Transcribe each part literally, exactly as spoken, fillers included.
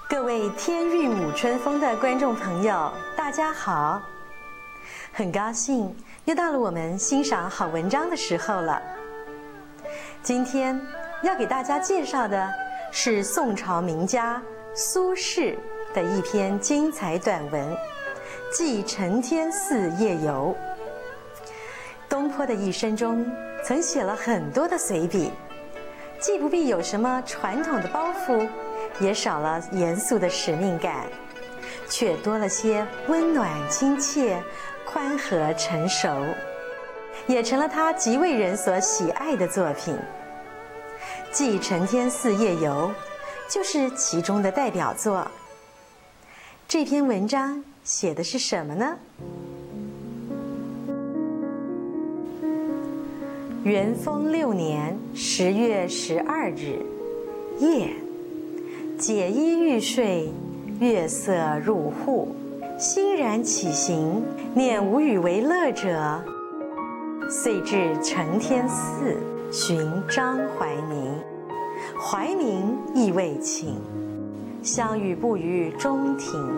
各位天韵舞春风的观众朋友，大家好！很高兴又到了我们欣赏好文章的时候了。今天要给大家介绍的是宋朝名家苏轼的一篇精彩短文《寄承天寺夜游》。东坡的一生中曾写了很多的随笔，既不必有什么传统的包袱，也少了严肃的使命感，却多了些温暖亲切、宽和成熟，也成了他极为人所喜爱的作品。《寄承天寺夜游》就是其中的代表作。这篇文章写的是什么呢？元丰六年十月十二日夜，解衣欲睡，月色入户，欣然起行，念无与为乐者，遂至承天寺寻张怀民。怀民意未寝，相遇不于中庭。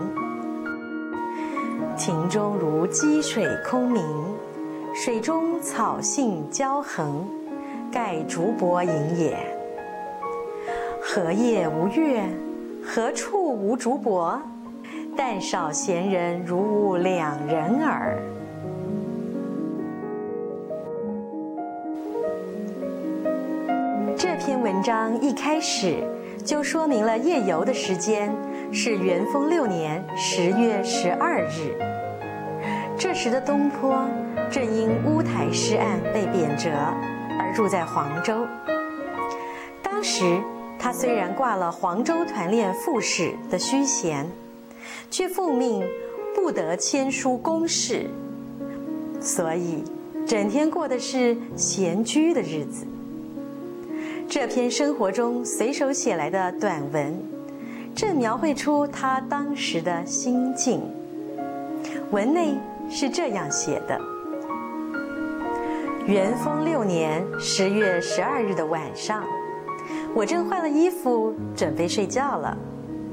庭中如积水空明，水中草杏交横，盖竹柏影也。何夜无月？何处无竹柏？但少闲人如吾两人耳。这篇文章一开始就说明了夜游的时间是元丰六年十月十二日。这时的东坡正因乌台诗案被贬谪而住在黄州。当时他虽然挂了黄州团练副使的虚衔，却奉命不得签书公事，所以整天过的是闲居的日子。这篇生活中随手写来的短文，正描绘出他当时的心境。文内是这样写的：元丰六年十月十二日的晚上，我正换了衣服准备睡觉了。